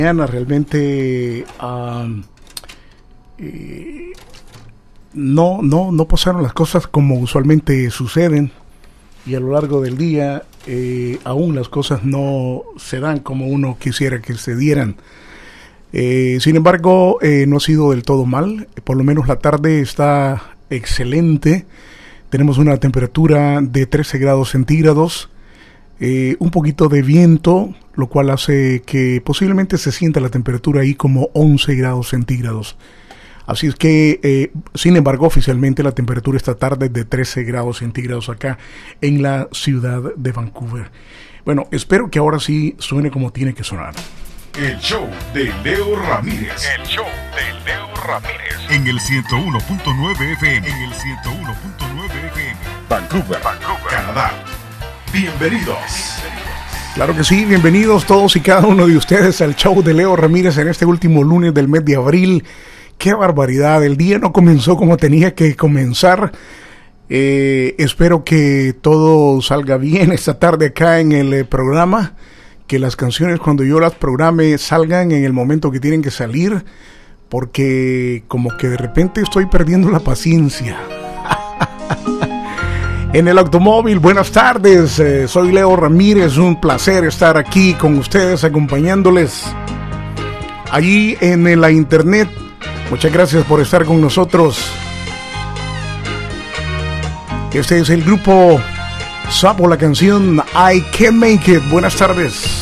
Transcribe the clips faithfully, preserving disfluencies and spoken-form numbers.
Mañana realmente um, eh, no, no, no pasaron las cosas como usualmente suceden, y a lo largo del día eh, aún las cosas no se dan como uno quisiera que se dieran. Eh, sin embargo, eh, no ha sido del todo mal. Por lo menos la tarde está excelente. Tenemos una temperatura de trece grados centígrados, eh, un poquito de viento, lo cual hace que posiblemente se sienta la temperatura ahí como once grados centígrados. Así es que, eh, sin embargo, oficialmente la temperatura esta tarde es de trece grados centígrados acá en la ciudad de Vancouver. Bueno, espero que ahora sí suene como tiene que sonar. El show de Leo Ramírez. El show de Leo Ramírez. En el ciento uno punto nueve F M. En el ciento uno punto nueve F M. Vancouver, Vancouver, Canadá. Bienvenidos. Claro que sí, bienvenidos todos y cada uno de ustedes al show de Leo Ramírez en este último lunes del mes de abril. ¡Qué barbaridad! El día no comenzó como tenía que comenzar. Eh, espero que todo salga bien esta tarde acá en el eh, programa. Que las canciones, cuando yo las programe, salgan en el momento que tienen que salir. Porque como que de repente estoy perdiendo la paciencia. En el automóvil, buenas tardes. Eh, soy Leo Ramírez. Un placer estar aquí con ustedes, acompañándoles. Allí en la internet. Muchas gracias por estar con nosotros. Este es el grupo Sapo, la canción I Can Make It. Buenas tardes.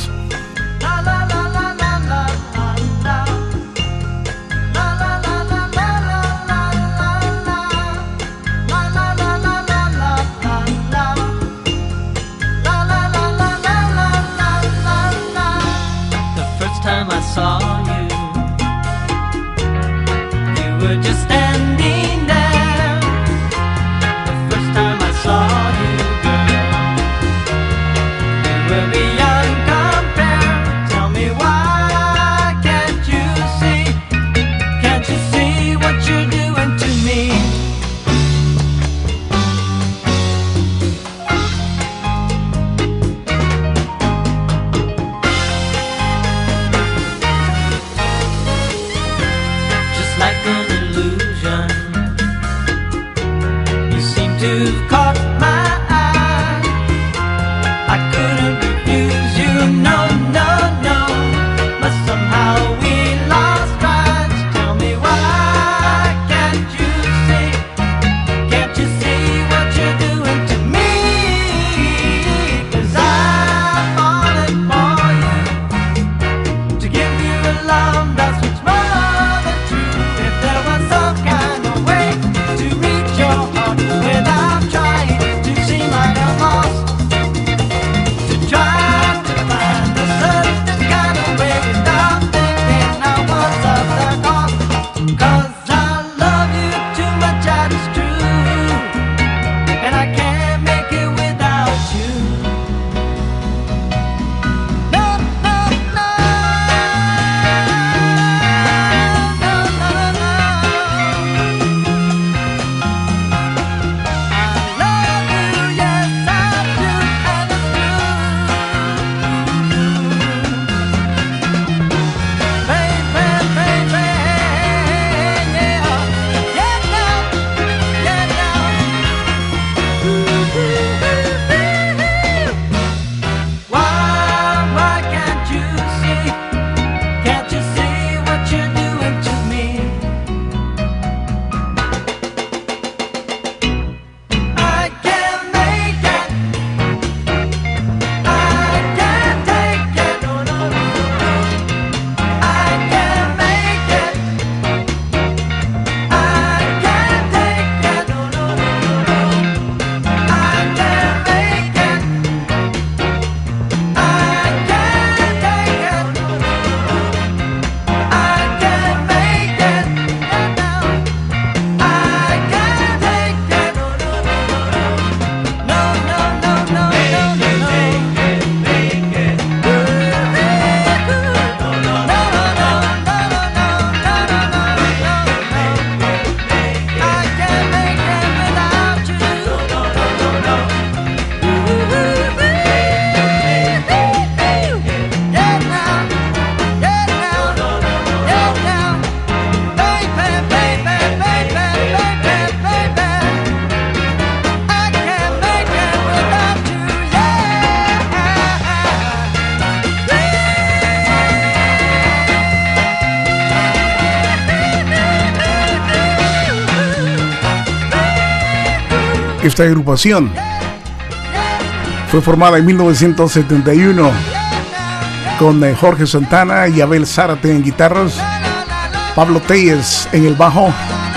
Esta agrupación fue formada en mil novecientos setenta y uno con Jorge Santana y Abel Zárate en guitarras, Pablo Telles en el bajo,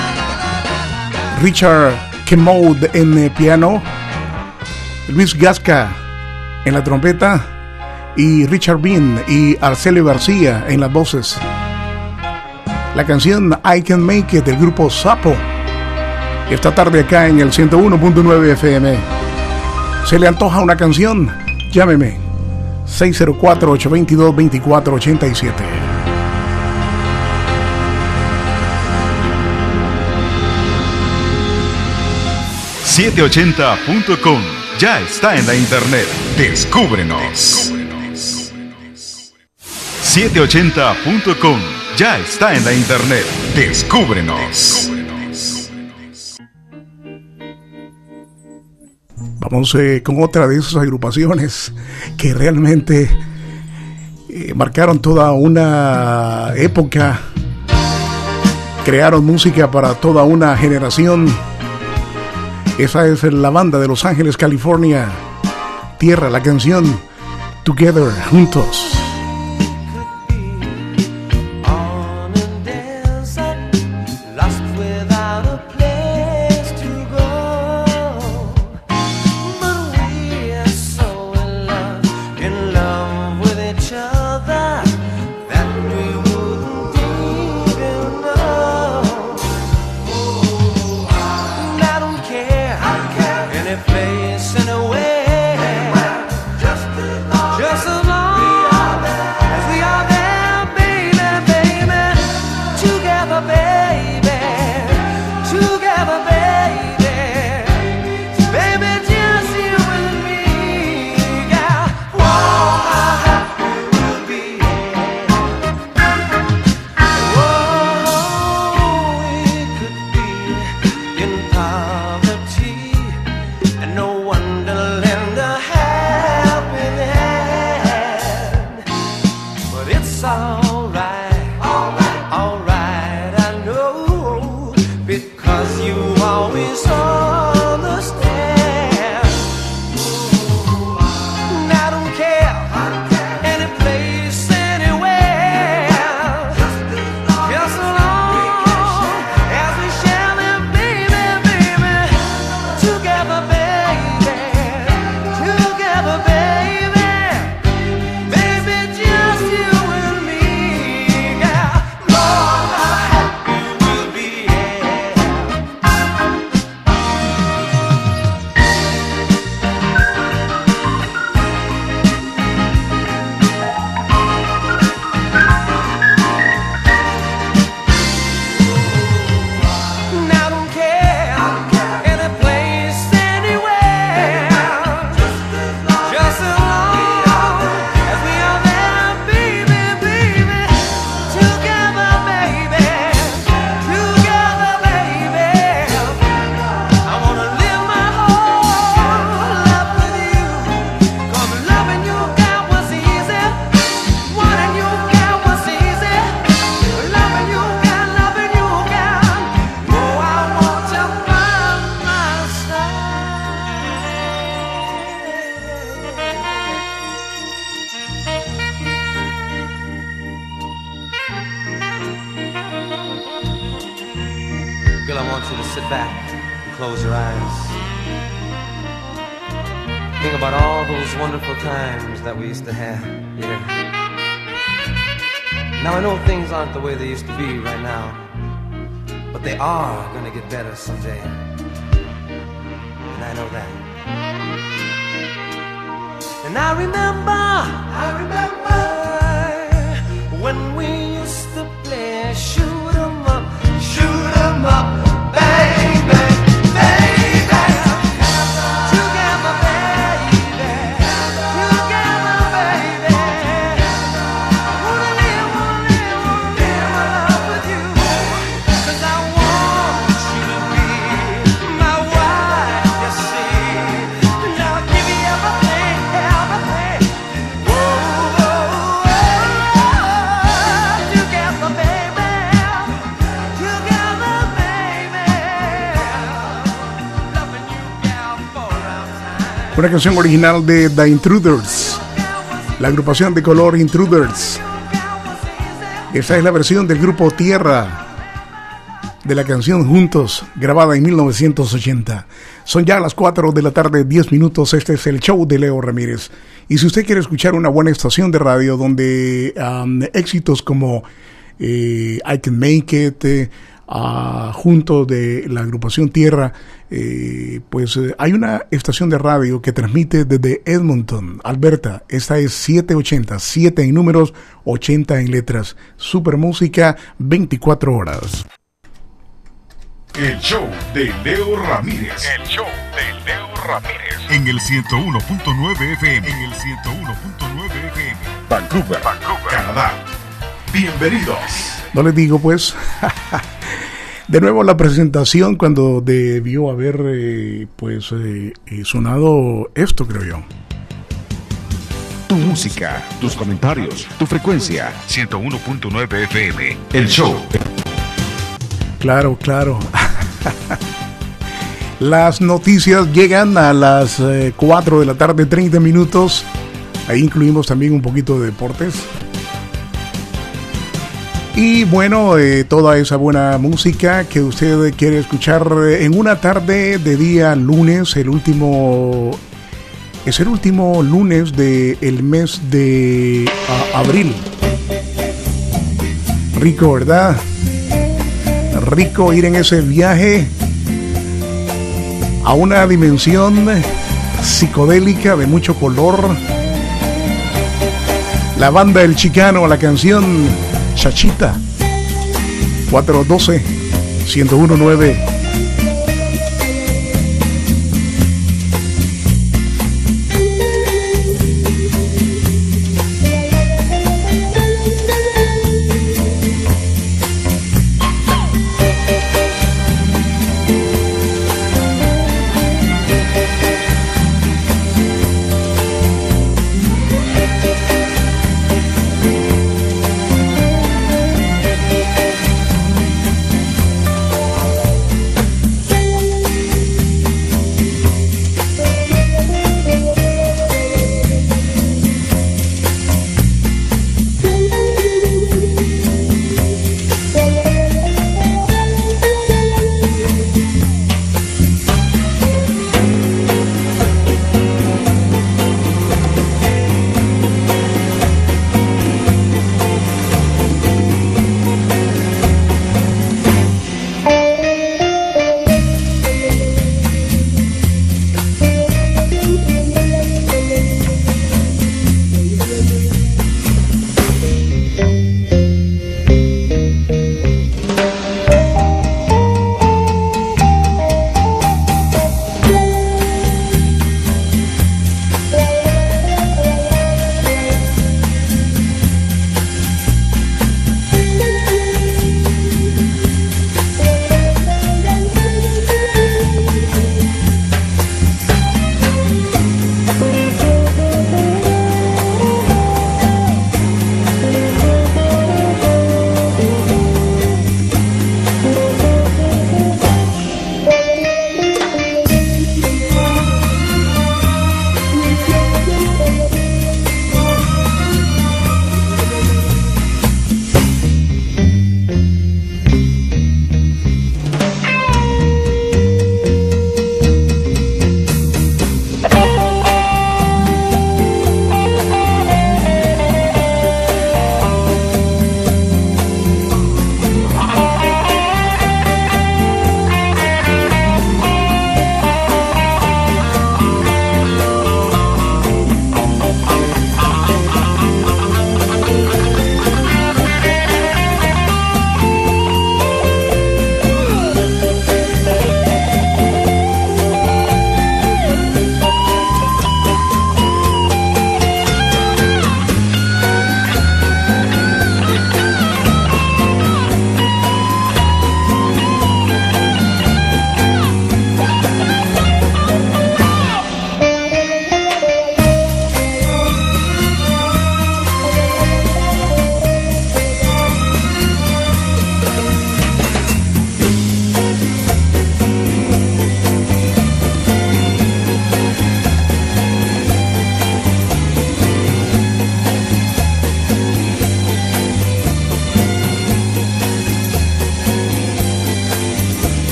Richard Kermode en el piano, Luis Gasca en la trompeta y Richard Bean y Arcelio García en las voces. La canción I Can Make It del grupo Sapo. Esta tarde acá en el ciento uno punto nueve F M. ¿Se le antoja una canción? Llámeme seis cero cuatro, ocho dos dos, dos cuatro ocho siete. setecientos ochenta punto com ya está en la internet. Descúbrenos. setecientos ochenta punto com ya está en la internet. Descúbrenos. Vamos eh, con otra de esas agrupaciones que realmente eh, marcaron toda una época, crearon música para toda una generación. Esa es la banda de Los Ángeles, California. Tierra, la canción Together, Juntos. The way they used to be right now, but they are gonna get better someday, and I know that. And I remember, I remember when we used to play shoot 'em up, shoot 'em up, bang bang, baby. Together, baby, together, baby. Wanna live, wanna live, wanna live my love with you. 'Cause I want you to be my wife, you see. And I'll give you everything, everything. Whoa, whoa, whoa. Una canción original de The Intruders, la agrupación de color Intruders. Esta es la versión del grupo Tierra de la canción Juntos, grabada en mil novecientos ochenta. Son ya las cuatro de la tarde, diez minutos. Este es el show de Leo Ramírez. Y si usted quiere escuchar una buena estación de radio donde um, éxitos como eh, I Can Make It, eh, uh, junto de la agrupación Tierra, eh, pues eh, hay una estación de radio que transmite desde Edmonton, Alberta. Esta es setecientos ochenta, siete en números, ochenta en letras. Super música, veinticuatro horas. El show de Leo Ramírez. El show de Leo Ramírez. En el ciento uno punto nueve F M. En el ciento uno punto nueve F M. Vancouver, Vancouver, Canadá. Bienvenidos. No les digo, pues. De nuevo la presentación cuando debió haber eh, pues eh, sonado esto, creo yo. Tu música, tus comentarios, tu frecuencia. ciento uno punto nueve F M. El show. Claro, claro. Las noticias llegan a las eh, cuatro de la tarde, treinta minutos. Ahí incluimos también un poquito de deportes. Y bueno, eh, toda esa buena música que usted quiere escuchar en una tarde de día lunes, el último, es el último lunes del mes de uh, abril. Rico, ¿verdad? Rico ir en ese viaje a una dimensión psicodélica de mucho color. La banda El Chicano, la canción Chachita. cuatro doce, ciento uno punto nueve.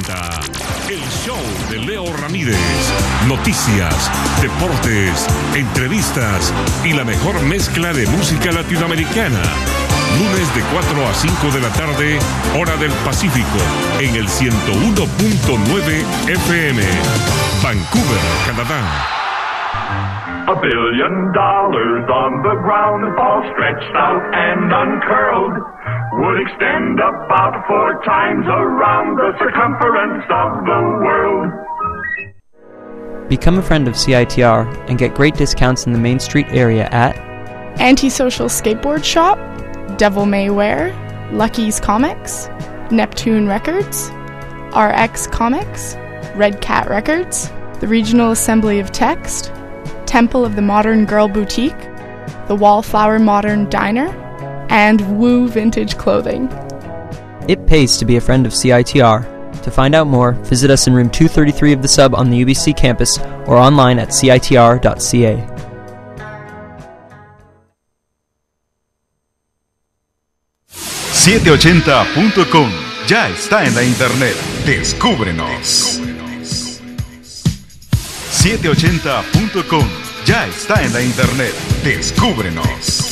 presenta el show de Leo Ramírez. Noticias, deportes, entrevistas y la mejor mezcla de música latinoamericana. Lunes de cuatro a cinco de la tarde, hora del Pacífico, en el ciento uno punto nueve F M, Vancouver, Canadá. A billion dollars on the ground, all stretched out and uncurled, would extend about four times around the circumference of the world. Become a friend of C I T R and get great discounts in the Main Street area at Antisocial Skateboard Shop, Devil May Wear, Lucky's Comics, Neptune Records, R X Comics, Red Cat Records, the Regional Assembly of Text, Temple of the Modern Girl Boutique, the Wallflower Modern Diner, and Woo Vintage Clothing. It pays to be a friend of C I T R. To find out more, visit us in room two thirty-three of the Sub on the U B C campus or online at C I T R dot C A. setecientos ochenta punto com ya está en la internet. Descúbrenos. setecientos ochenta punto com ya está en la internet. Descúbrenos.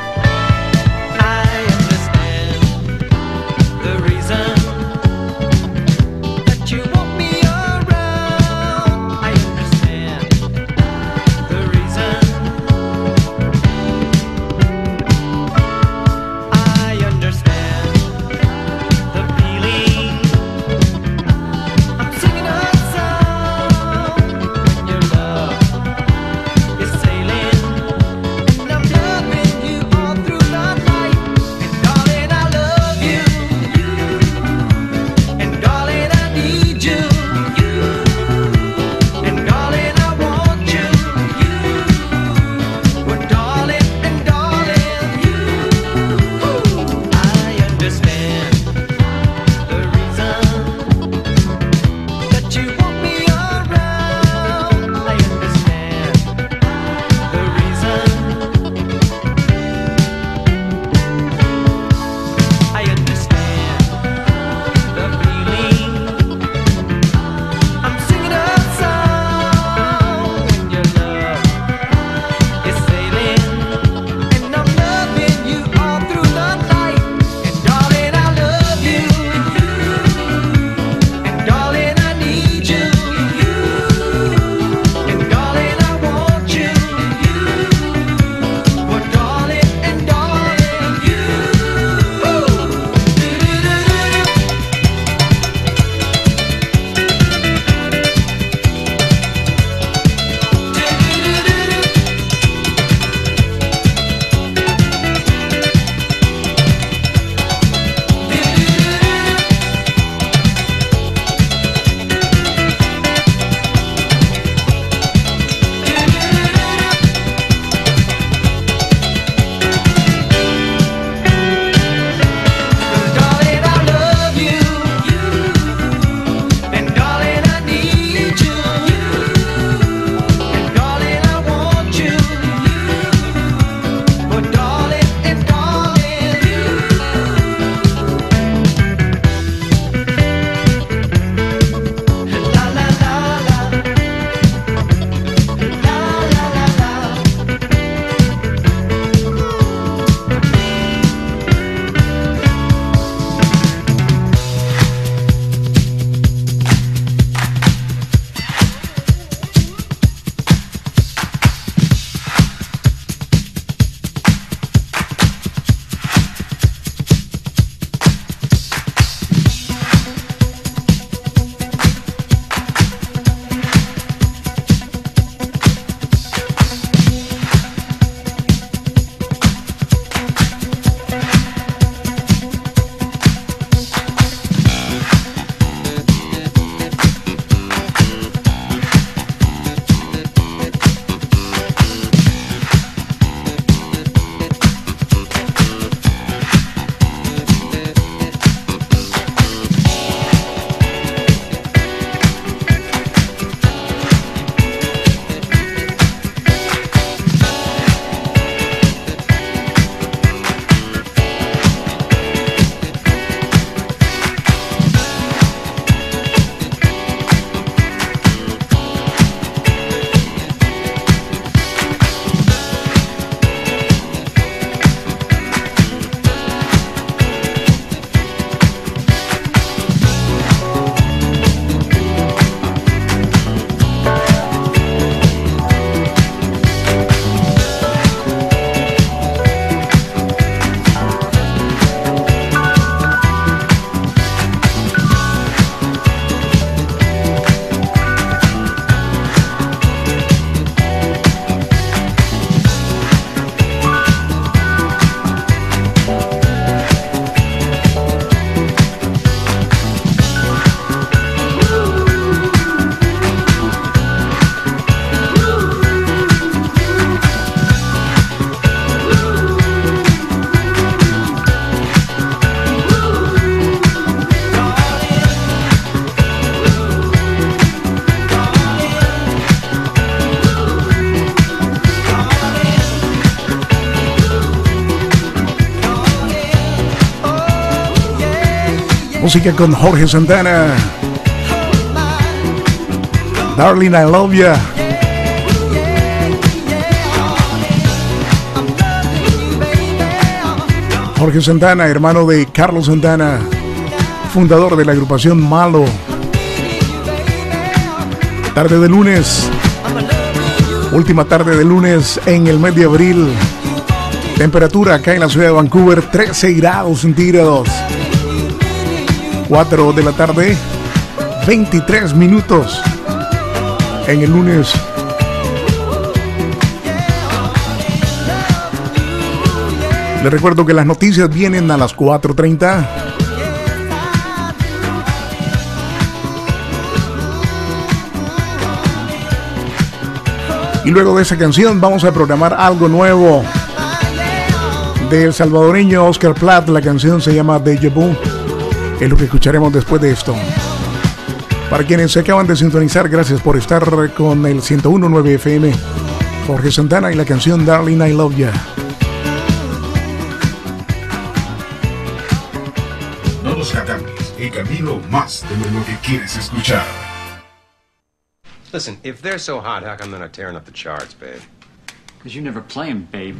I understand the reason Música con Jorge Santana. Darling, I love ya. Jorge Santana, hermano de Carlos Santana, fundador de la agrupación Malo. Tarde de lunes, última tarde de lunes en el mes de abril. Temperatura acá en la ciudad de Vancouver, trece grados centígrados. cuatro de la tarde, veintitrés minutos en el lunes. Les recuerdo que las noticias vienen a las cuatro treinta. Y luego de esa canción vamos a programar algo nuevo del salvadoreño Oscar Platt. La canción se llama Deja Vu. Es lo que escucharemos después de esto. Para quienes se acaban de sintonizar, gracias por estar con el ciento uno punto nueve F M. Jorge Santana y la canción Darling, I Love Ya. No nos cambies, el camino más de lo que quieres escuchar. Listen, if they're so hot, how come they're not tearing up the charts, babe? Because you never play them, babe.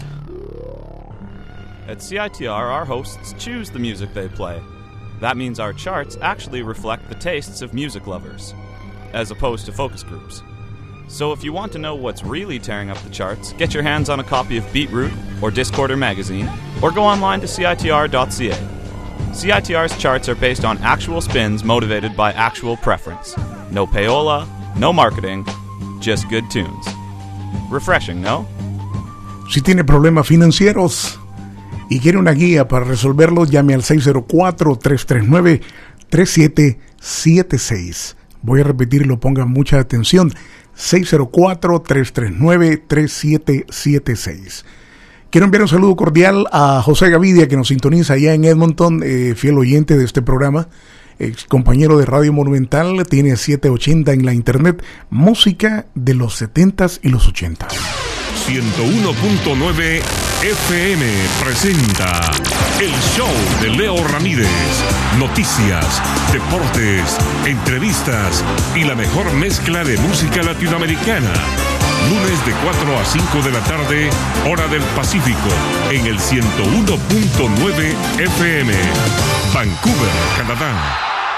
At C I T R, our hosts choose the music they play. That means our charts actually reflect the tastes of music lovers, as opposed to focus groups. So if you want to know what's really tearing up the charts, get your hands on a copy of Beatroot or Discorder magazine, or go online to C I T R dot C A. C I T R's charts are based on actual spins motivated by actual preference. No payola, no marketing, just good tunes. Refreshing, ¿no? Si tiene problemas financieros y quiere una guía para resolverlos, llame al seis cero cuatro, tres tres nueve, tres siete siete seis. Voy a repetirlo, pongan mucha atención. seis cero cuatro, tres tres nueve, tres siete siete seis. Quiero enviar un saludo cordial a José Gavidia, que nos sintoniza allá en Edmonton, eh, fiel oyente de este programa, ex compañero de Radio Monumental, tiene setecientos ochenta en la internet, música de los setentas y los ochentas. ciento uno punto nueve F M presenta el show de Leo Ramírez. Noticias, deportes, entrevistas y la mejor mezcla de música latinoamericana. Lunes de cuatro a cinco de la tarde, hora del Pacífico, en el ciento uno punto nueve F M. Vancouver, Canadá.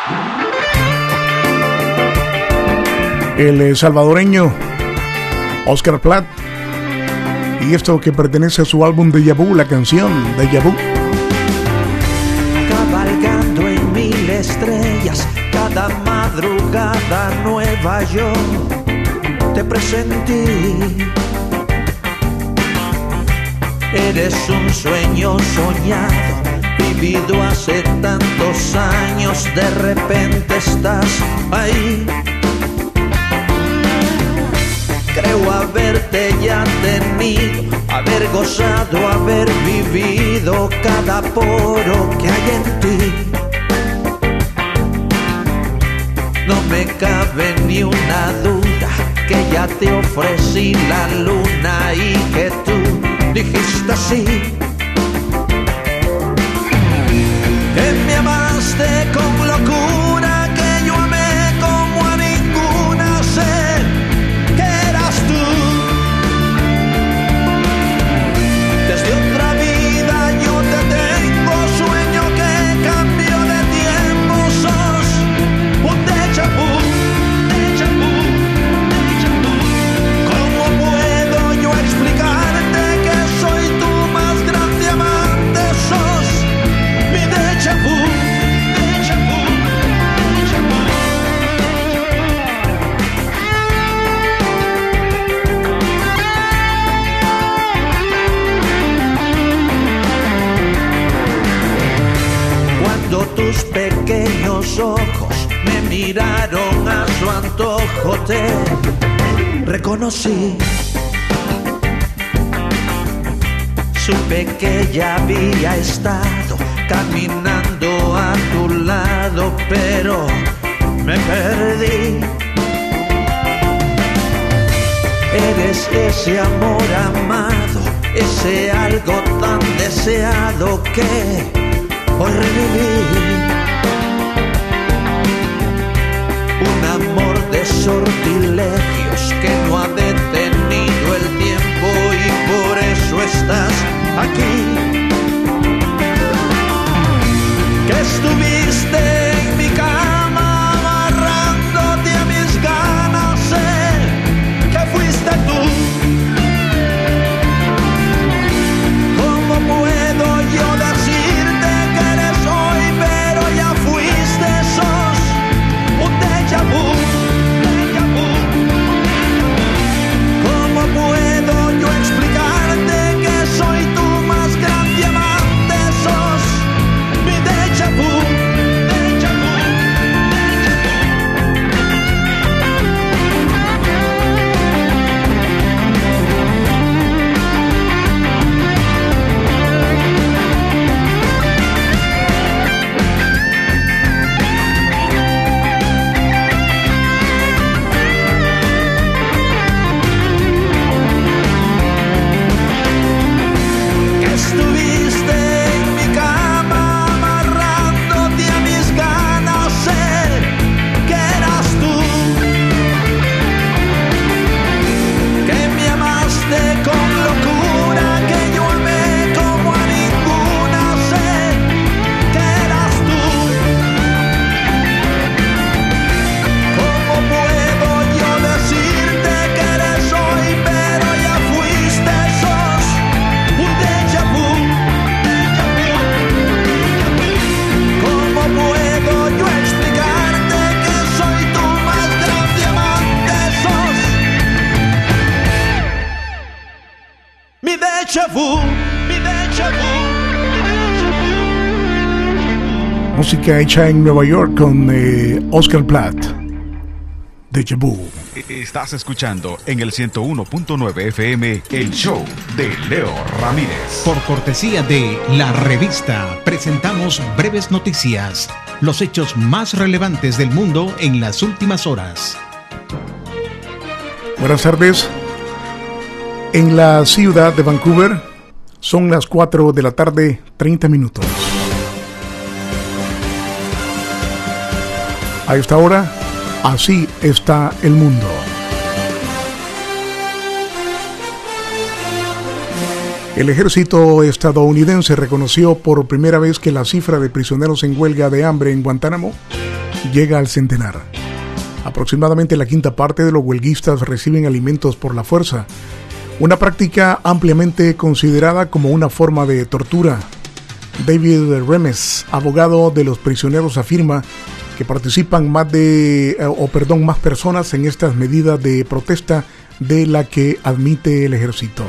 El eh, salvadoreño Oscar Platt. Y esto que pertenece a su álbum Deja Vu, la canción Deja Vu. Cabalgando en mil estrellas, cada madrugada nueva yo te presentí. Eres un sueño soñado, vivido hace tantos años, de repente estás ahí. Creo haberte ya tenido, haber gozado, haber vivido cada poro que hay en ti. No me cabe ni una duda que ya te ofrecí la luna y que tú dijiste sí. Que me amaste con locura, que yo amé como a ninguna, sé que eras tú. Desde otra vida yo te tengo, sueño que cambió de tiempo, sos un déjà vu, déjà vu, déjà vu. ¿Cómo puedo yo explicarte que soy tu más grande amante? Sos mi déjà vu, déjà vu, déjà vu. Cuando tus pequeños ojos me miraron a su antojo, te reconocí. Supe que ya había estado caminando a tu lado, pero me perdí. Eres ese amor amado, ese algo tan deseado que hoy reviví. estás aquí, que estuviste en mi cama amarrándote a mis ganas, sé que fuiste tú. ¿Cómo puedo yo decirte que eres hoy, pero ya fuiste, sos un déjà vu? ¿Cómo puedo yo explicarte que soy tu más grande amante? Sos mi déjà vu, déjà vu, que estuviste en mi cama amarrándote a mis ganas, sé que eras tú, que me amaste con locura, que yo amé como a ninguna, sé que eras tú. ¿Cómo puedo yo decirte que eres hoy, pero ya fuiste, sos un déjà vu, déjà vu? ¿Cómo puedo yo explicarte que soy tu más grande amante? Sos mi déjà vu, mi déjà vu, mi déjà vu. Música hecha en Nueva York con eh, Oscar Platt. Déjà vu. Estás escuchando en el ciento uno punto nueve F M el show de Leo Ramírez. Por cortesía de La Revista, presentamos breves noticias, los hechos más relevantes del mundo en las últimas horas. Buenas tardes. En la ciudad de Vancouver son las cuatro de la tarde, treinta minutos. A esta hora, así está el mundo. El ejército estadounidense reconoció por primera vez que la cifra de prisioneros en huelga de hambre en Guantánamo llega al centenar. Aproximadamente la quinta parte de los huelguistas reciben alimentos por la fuerza, una práctica ampliamente considerada como una forma de tortura. David Remes, abogado de los prisioneros, afirma que participan más de, o perdón, más personas en estas medidas de protesta de la que admite el ejército.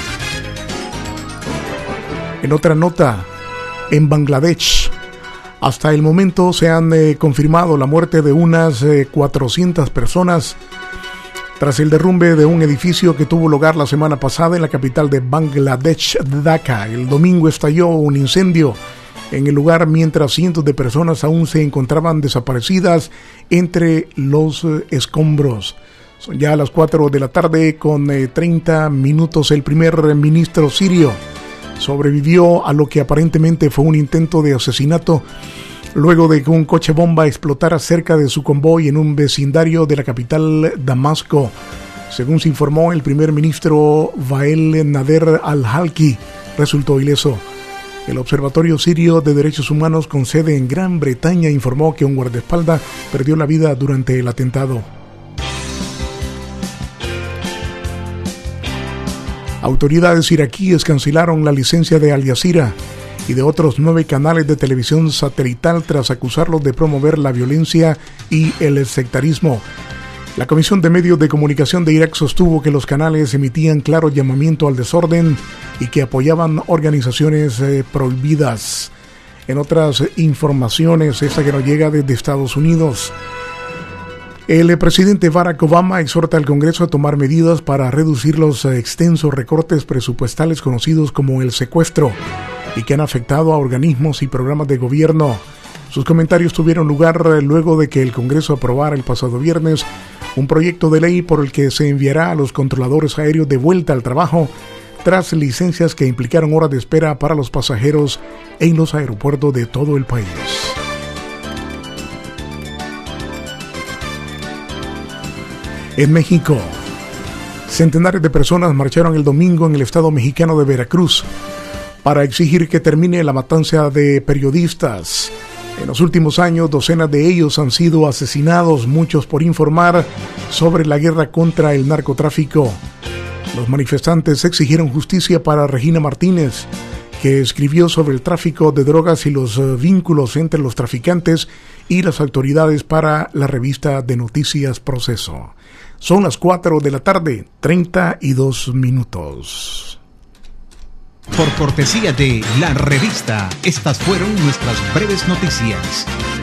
En otra nota, en Bangladesh, hasta el momento se han eh, confirmado la muerte de unas eh, cuatrocientas personas tras el derrumbe de un edificio que tuvo lugar la semana pasada en la capital de Bangladesh, Dhaka. El domingo estalló un incendio en el lugar mientras cientos de personas aún se encontraban desaparecidas entre los eh, escombros. Son ya las cuatro de la tarde con eh, treinta minutos. El primer ministro sirio sobrevivió a lo que aparentemente fue un intento de asesinato luego de que un coche bomba explotara cerca de su convoy en un vecindario de la capital Damasco. Según se informó, el primer ministro Wael Nader al-Halki resultó ileso. El Observatorio Sirio de Derechos Humanos con sede en Gran Bretaña informó que un guardaespaldas perdió la vida durante el atentado. Autoridades iraquíes cancelaron la licencia de Al Jazeera y de otros nueve canales de televisión satelital tras acusarlos de promover la violencia y el sectarismo. La Comisión de Medios de Comunicación de Irak sostuvo que los canales emitían claro llamamiento al desorden y que apoyaban organizaciones eh, prohibidas. En otras informaciones, esta que nos llega desde Estados Unidos, el presidente Barack Obama exhorta al Congreso a tomar medidas para reducir los extensos recortes presupuestales conocidos como el secuestro y que han afectado a organismos y programas de gobierno. Sus comentarios tuvieron lugar luego de que el Congreso aprobara el pasado viernes un proyecto de ley por el que se enviará a los controladores aéreos de vuelta al trabajo tras licencias que implicaron horas de espera para los pasajeros en los aeropuertos de todo el país. En México, Centenares de personas marcharon el domingo en el estado mexicano de Veracruz para exigir que termine la matanza de periodistas. En los últimos años, docenas de ellos han sido asesinados, muchos por informar sobre la guerra contra el narcotráfico. Los manifestantes exigieron justicia para Regina Martínez, que escribió sobre el tráfico de drogas y los uh, vínculos entre los traficantes y las autoridades para la revista de noticias Proceso. Son las cuatro de la tarde, treinta y dos minutos. Por cortesía de La Revista, estas fueron nuestras breves noticias.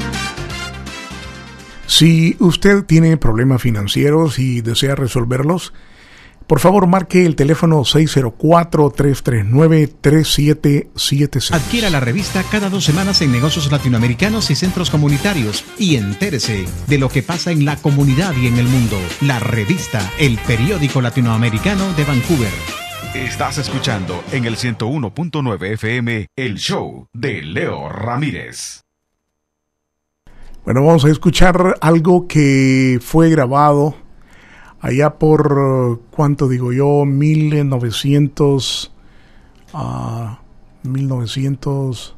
Si usted tiene problemas financieros y desea resolverlos, por favor marque el teléfono seis cero cuatro, tres tres nueve, tres siete siete seis. Adquiera la revista cada dos semanas en negocios latinoamericanos y centros comunitarios y entérese de lo que pasa en la comunidad y en el mundo. La Revista, el periódico latinoamericano de Vancouver. Estás escuchando en el ciento uno punto nueve F M el show de Leo Ramírez. Bueno, vamos a escuchar algo que fue grabado allá por, ¿cuánto digo yo? mil novecientos, uh, mil novecientos,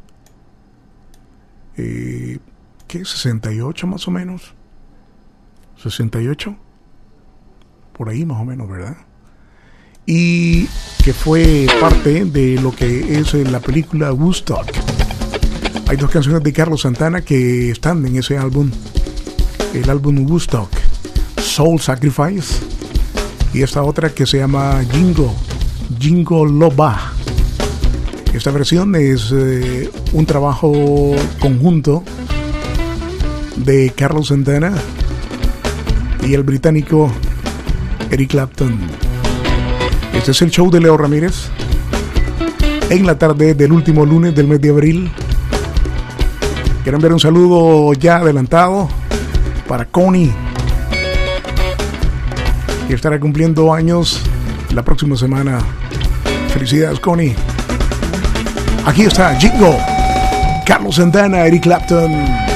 eh, ¿qué? sesenta y ocho más o menos. sesenta y ocho. Por ahí más o menos, ¿verdad? Y que fue parte de lo que es la película Woodstock. Hay dos canciones de Carlos Santana que están en ese álbum, el álbum Woodstock, Soul Sacrifice, y esta otra que se llama Jingo, Jingo Loba. Esta versión es eh, un trabajo conjunto de Carlos Santana y el británico Eric Clapton. Este es el show de Leo Ramírez en la tarde del último lunes del mes de abril. Quiero enviar un saludo ya adelantado para Connie, que estará cumpliendo años la próxima semana. Felicidades, Connie. Aquí está Jingo, Carlos Santana, Eric Clapton.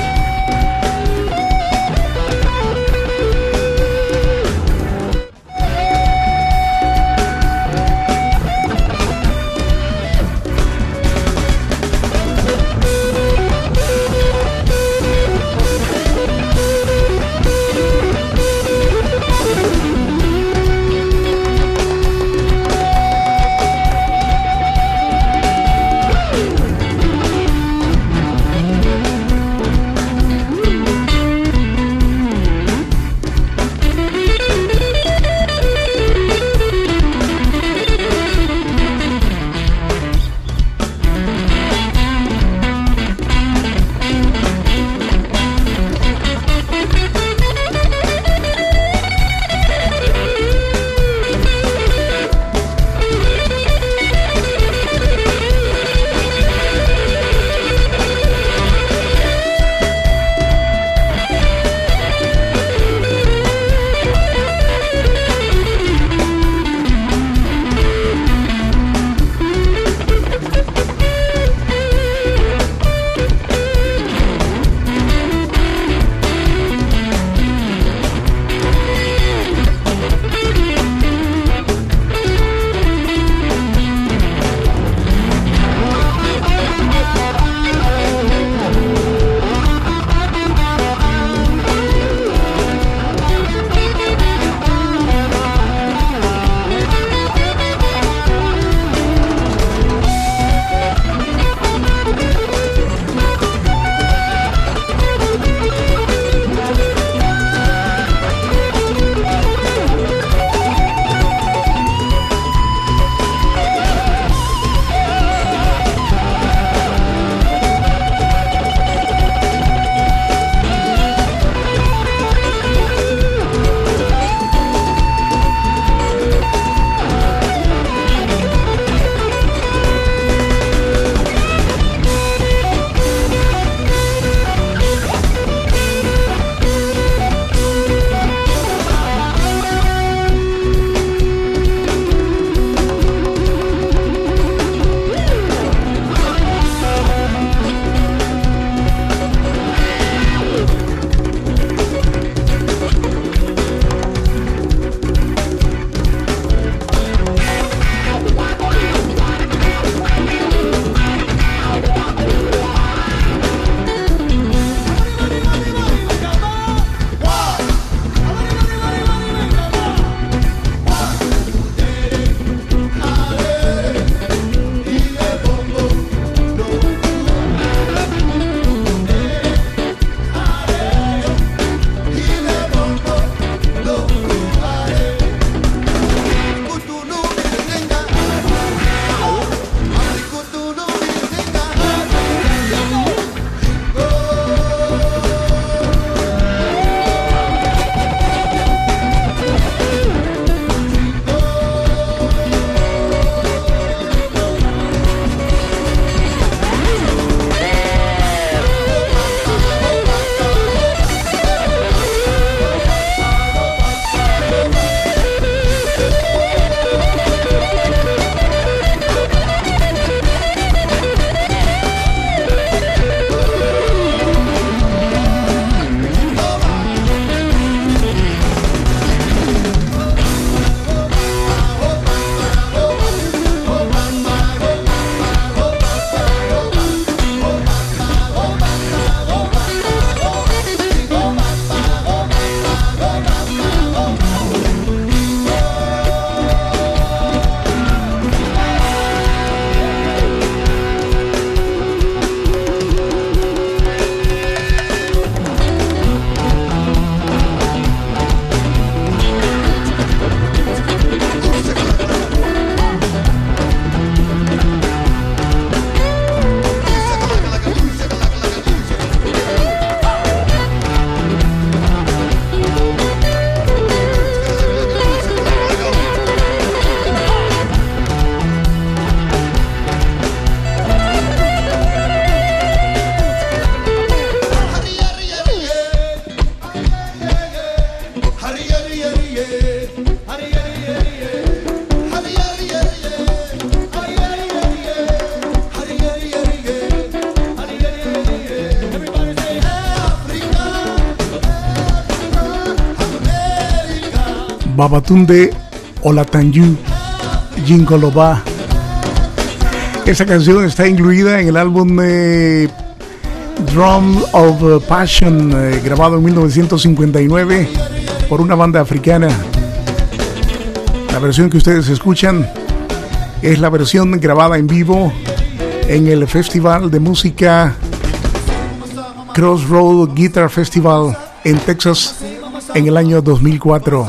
Babatunde Olatanju Jingoloba. Esa canción está incluida en el álbum eh, Drum of Passion, eh, grabado en mil novecientos cincuenta y nueve por una banda africana. La versión que ustedes escuchan es la versión grabada en vivo en el Festival de Música Crossroad Guitar Festival en Texas en el año dos mil cuatro.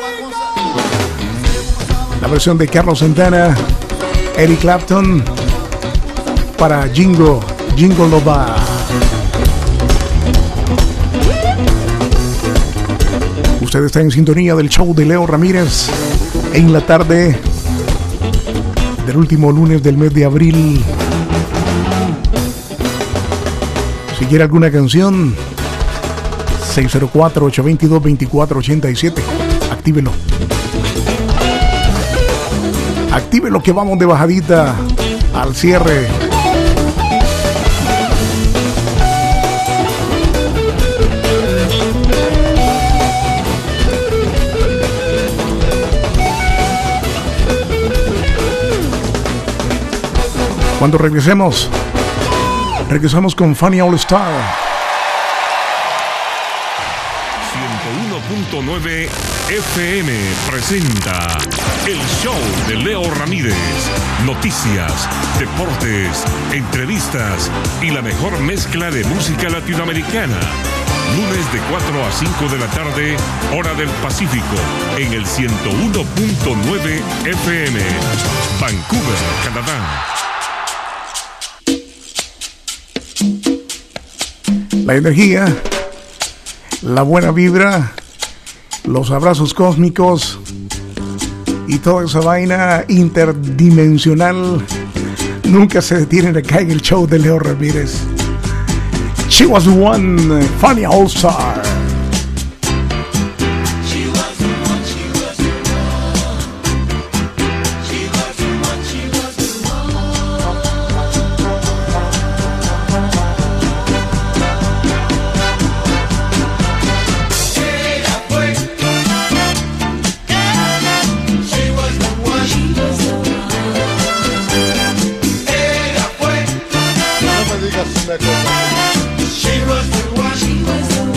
La versión de Carlos Santana, Eric Clapton para Jingo, Jingo Loba. Usted está en sintonía del show de Leo Ramírez en la tarde del último lunes del mes de abril. Si quiere alguna canción, seis cero cuatro, ocho dos dos, dos cuatro ocho siete. Actívelo. Actívelo que vamos de bajadita al cierre. Cuando regresemos, regresamos con Funny All Star. ciento uno punto nueve F M presenta el show de Leo Ramírez. Noticias, deportes, entrevistas y la mejor mezcla de música latinoamericana. Lunes de cuatro a cinco de la tarde, hora del Pacífico, en el ciento uno punto nueve F M, Vancouver, Canadá. La energía, la buena vibra, los abrazos cósmicos y toda esa vaina interdimensional nunca se detienen acá en el show de Leo Ramírez. She was the one, Funny All Star. She was the one. She was the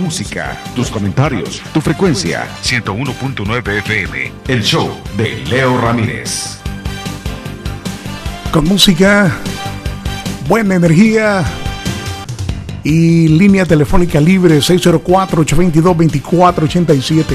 música, tus comentarios, tu frecuencia. ciento uno punto nueve F M. El show de Leo Ramírez. Con música, buena energía y línea telefónica libre seis cero cuatro, ocho dos dos, dos cuatro ocho siete.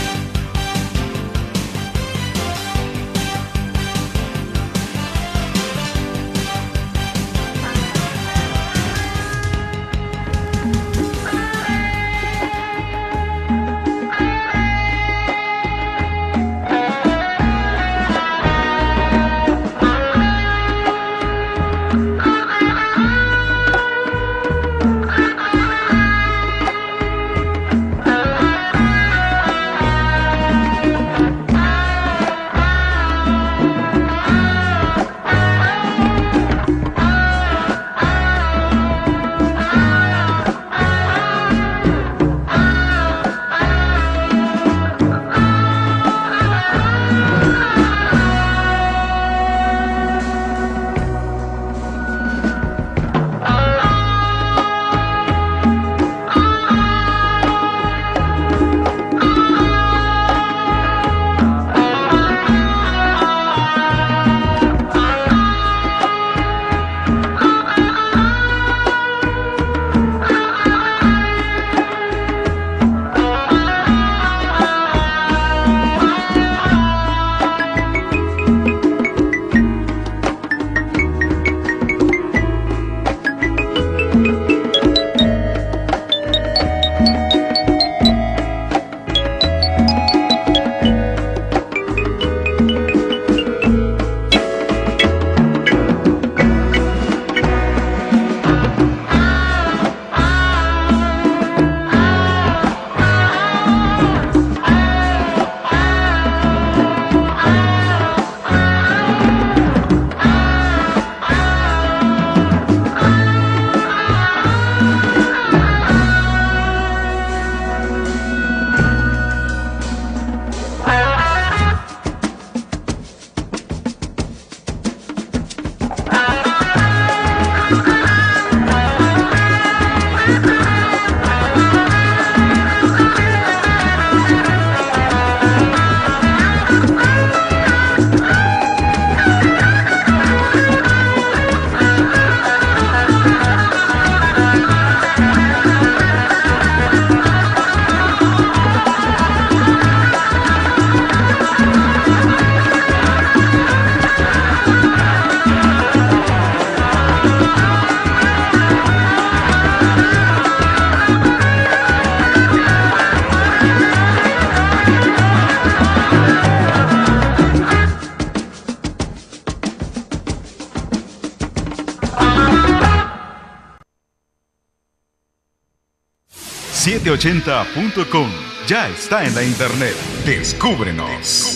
setecientos ochenta punto com ya está en la internet. Descúbrenos.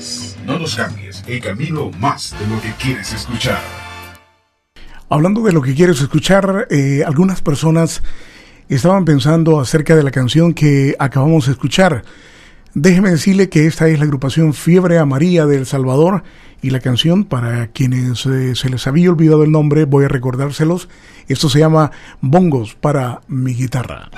No nos cambies el camino más de lo que quieres escuchar. Hablando de lo que quieres escuchar, eh, algunas personas estaban pensando acerca de la canción que acabamos de escuchar. Déjeme decirle que esta es la agrupación Fiebre Amarilla de El Salvador, y la canción, para quienes eh, se les había olvidado el nombre, voy a recordárselos. Esto se llama Bongos para mi guitarra.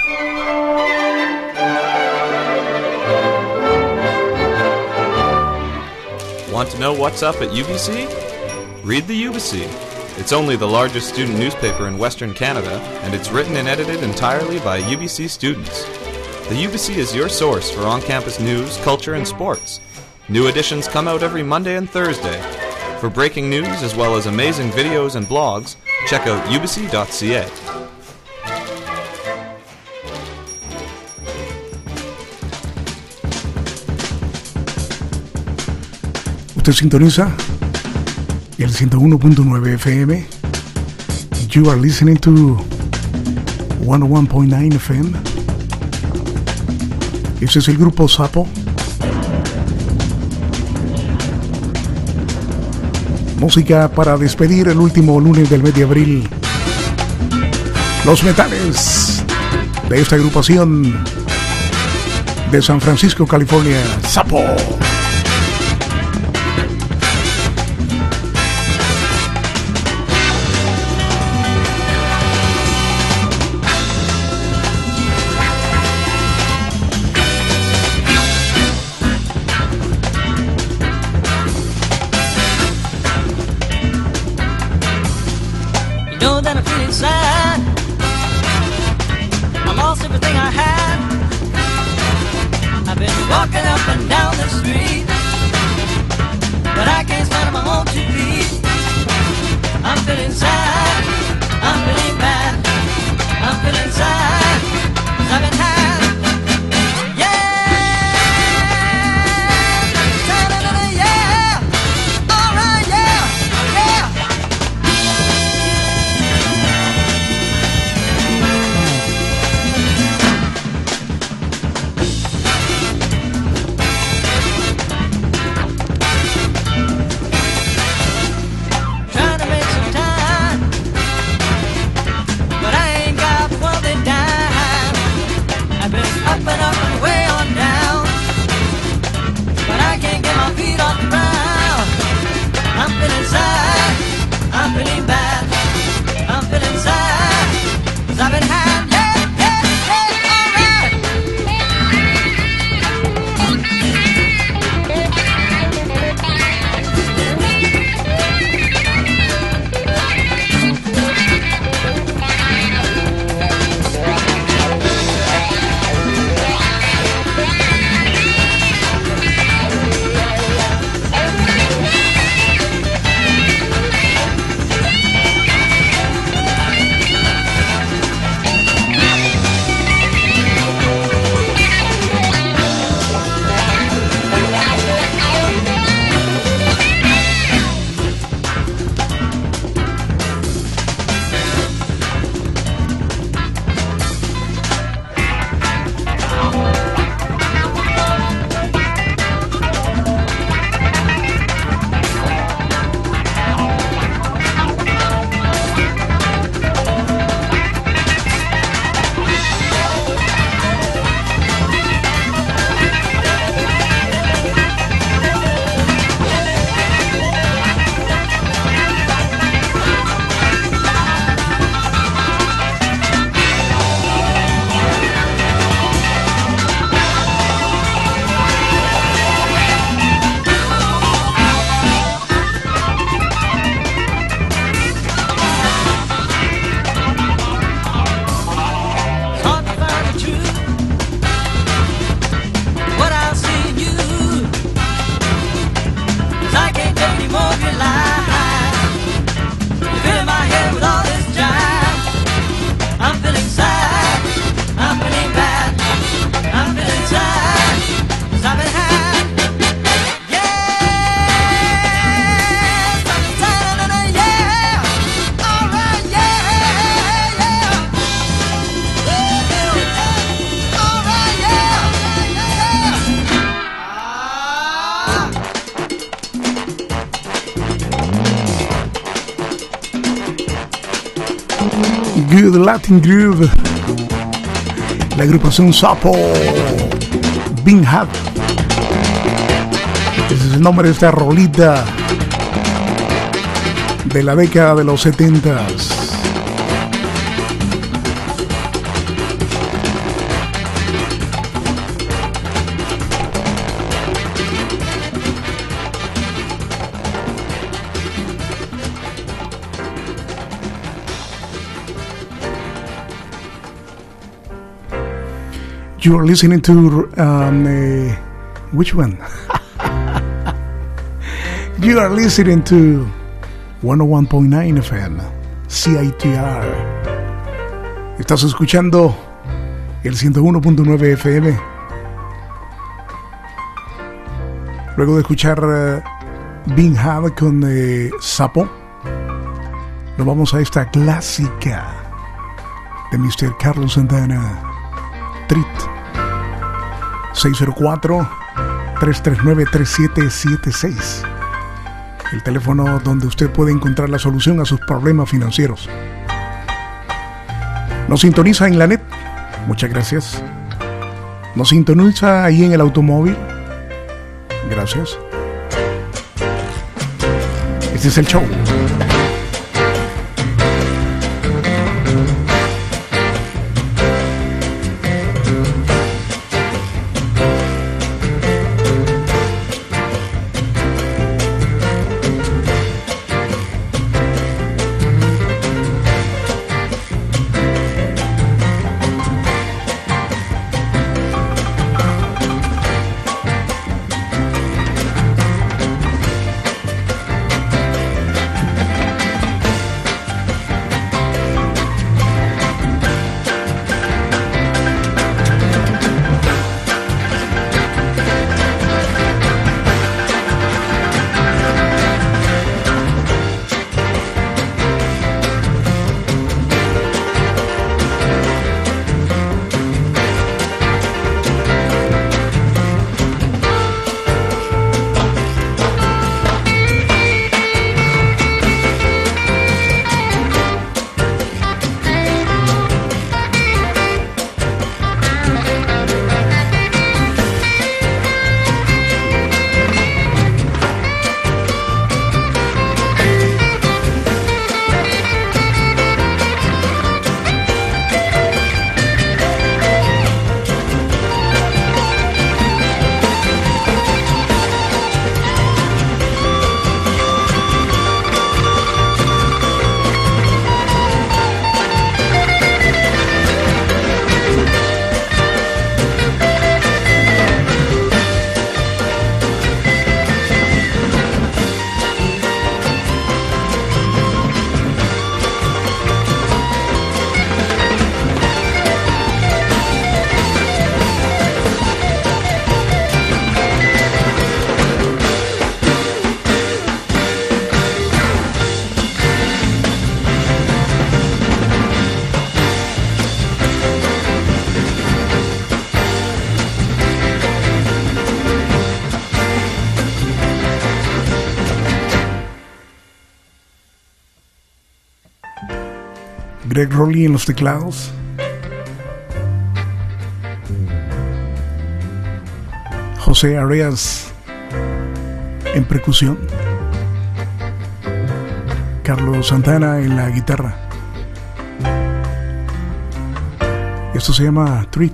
Want to know what's up at U B C? Read the U B C. It's only the largest student newspaper in Western Canada, and it's written and edited entirely by U B C students. The U B C is your source for on-campus news, culture, and sports. New editions come out every Monday and Thursday. For breaking news as well as amazing videos and blogs, check out u b c dot c a. Usted sintoniza el ciento uno punto nueve F M. You are listening to ciento uno punto nueve F M. Ese es el grupo Sapo. Música para despedir el último lunes del mes de abril. Los metales de esta agrupación de San Francisco, California, Sapo. know that I'm feeling sad. I lost everything I had. I've been walking up and down the street, but I can't stand on my own two feet. I'm feeling sad, I'm feeling bad, I'm feeling sad, 'cause I've been had. I'm feeling bad, I'm feeling sad, 'cause I've been had, yeah, yeah, yeah, alright. Good Latin Groove, la agrupación Sapo, Been Had. Ese es el nombre de esta rolita de la década de los setentas. You are listening to um, uh, which one? You are listening to one oh one point nine F M, C I T R. Estás escuchando el ciento uno punto nueve F M. Luego de escuchar uh, Been Had con uh, Sapo, nos vamos a esta clásica de mister Carlos Santana, Treat. seis cero cuatro, tres tres nueve, tres siete siete seis. El teléfono donde usted puede encontrar la solución a sus problemas financieros. Nos sintoniza en la net. Muchas gracias. Nos sintoniza ahí en el automóvil. Gracias. Este es el show. Greg Rowley en los teclados, José Arias en percusión, Carlos Santana en la guitarra. Esto se llama Treat.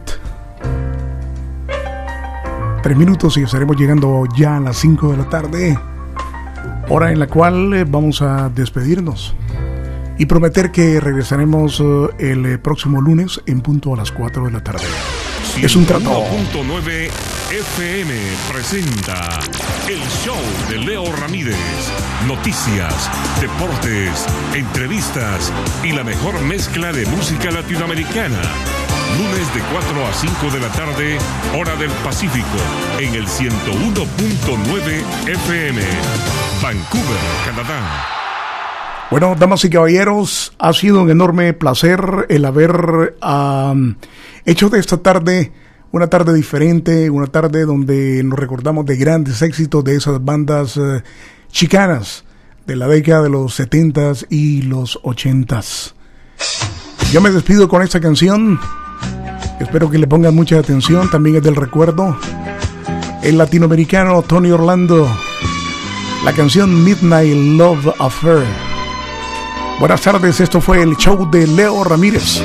Tres minutos y estaremos llegando ya a las cinco de la tarde, hora en la cual vamos a despedirnos y prometer que regresaremos el próximo lunes en punto a las cuatro de la tarde. Es un trato. ciento uno punto nueve F M presenta el show de Leo Ramírez. Noticias, deportes, entrevistas y la mejor mezcla de música latinoamericana. Lunes de cuatro a cinco de la tarde, hora del Pacífico, en el ciento uno punto nueve F M, Vancouver, Canadá. Bueno, damas y caballeros, ha sido un enorme placer el haber um, hecho de esta tarde una tarde diferente, una tarde donde nos recordamos de grandes éxitos de esas bandas uh, chicanas de la década de los setentas y los ochentas. Yo me despido con esta canción. Espero que le pongan mucha atención. También es del recuerdo. El latinoamericano Tony Orlando. La canción Midnight Love Affair. Buenas tardes, esto fue el show de Leo Ramírez.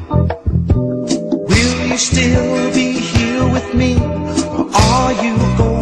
Will you still be here with me? Or are you going?